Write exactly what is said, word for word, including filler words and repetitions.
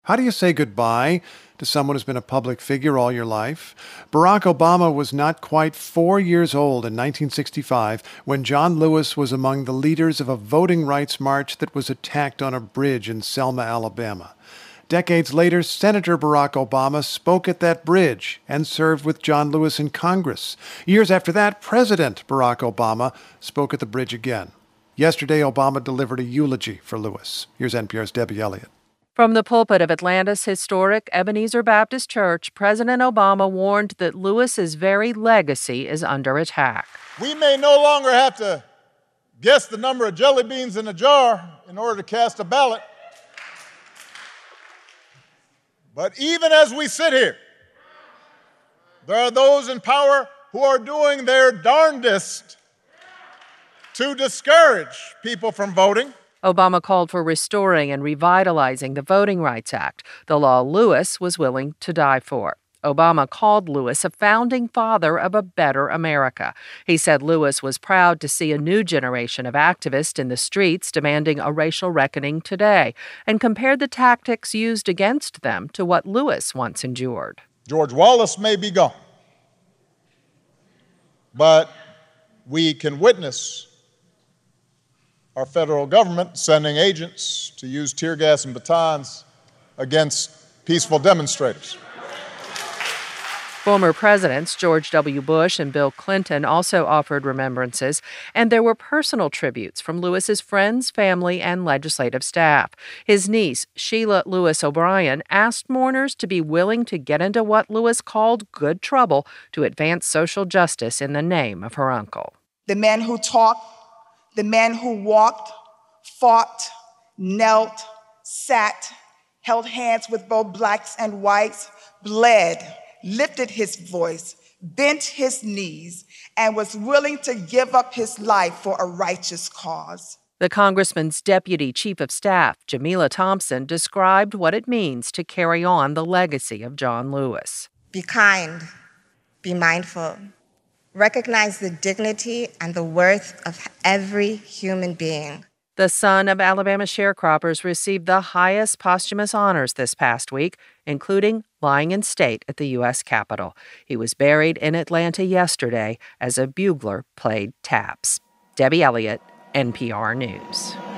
How do you say goodbye to someone who's been a public figure all your life? Barack Obama was not quite four years old in nineteen sixty-five when John Lewis was among the leaders of a voting rights march that was attacked on a bridge in Selma, Alabama. Decades later, Senator Barack Obama spoke at that bridge and served with John Lewis in Congress. Years after that, President Barack Obama spoke at the bridge again. Yesterday, Obama delivered a eulogy for Lewis. Here's N P R's Debbie Elliott. From the pulpit of Atlanta's historic Ebenezer Baptist Church, President Obama warned that Lewis's very legacy is under attack. We may no longer have to guess the number of jelly beans in a jar in order to cast a ballot. But even as we sit here, there are those in power who are doing their darndest to discourage people from voting. Obama called for restoring and revitalizing the Voting Rights Act, the law Lewis was willing to die for. Obama called Lewis a founding father of a better America. He said Lewis was proud to see a new generation of activists in the streets demanding a racial reckoning today, and compared the tactics used against them to what Lewis once endured. George Wallace may be gone, but we can witness our federal government sending agents to use tear gas and batons against peaceful demonstrators. Former presidents George W. Bush and Bill Clinton also offered remembrances, and there were personal tributes from Lewis's friends, family, and legislative staff. His niece, Sheila Lewis O'Brien, asked mourners to be willing to get into what Lewis called good trouble to advance social justice in the name of her uncle. The man who talked, the man who walked, fought, knelt, sat, held hands with both blacks and whites, bled, lifted his voice, bent his knees, and was willing to give up his life for a righteous cause. The congressman's deputy chief of staff, Jamila Thompson, described what it means to carry on the legacy of John Lewis. Be kind, be mindful, recognize the dignity and the worth of every human being. The son of Alabama sharecroppers received the highest posthumous honors this past week, including lying in state at the U S Capitol. He was buried in Atlanta yesterday as a bugler played taps. Debbie Elliott, N P R News.